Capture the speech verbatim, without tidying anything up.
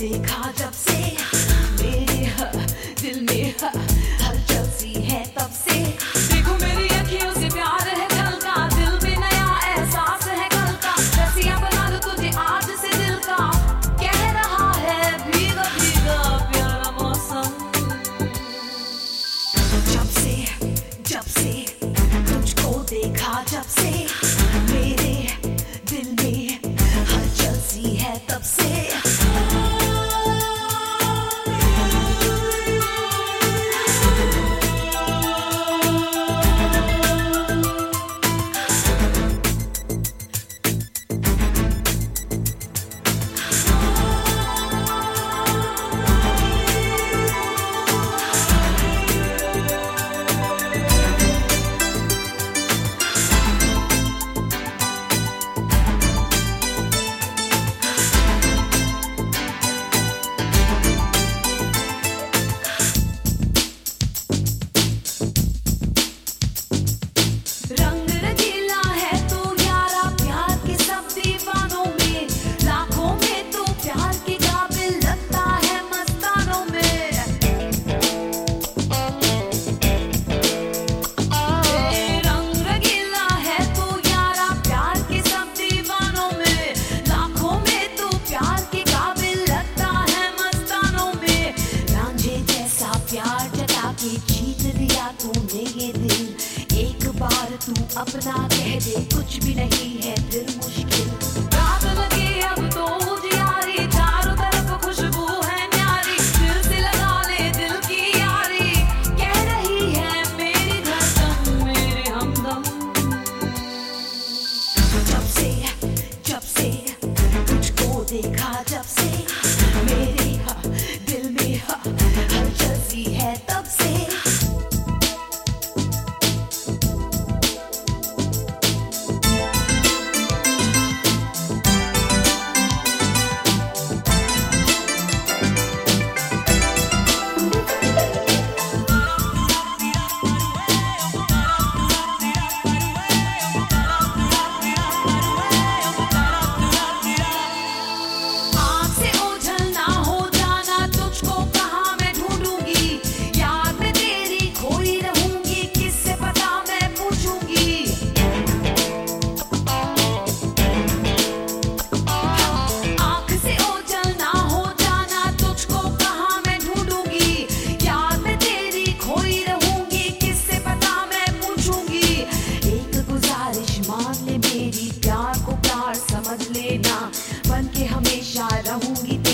देखा जब से मेरे ह, दिल में ह, हलचल सी है तब से। देखो मेरी अखियों से प्यार है झलका, दिल में नया एहसास है कल का। रसिया बना दो तुझे आज से दिल का, कह रहा है भीगा भीगा प्यारा मौसम। जब से जब से तुझको देखा जब से मेरे दिल में हलचल सी है तब से। जीत लिया तूने ये दिल, एक बार तू अपना कह दे, कुछ भी नहीं है फिर मुश्किल। रात लगी अब तो उजियारी, चारों तरफ खुशबू है न्यारी, दिल से लगा ले दिल की यारी, कह रही है मेरी धड़कन मेरे हमदम। जब से जब से तुझको देखा जब से मेरे हा, दिल में हा, हलचल सी है तब से। समझ लेना, बन के हमेशा रहूंगी।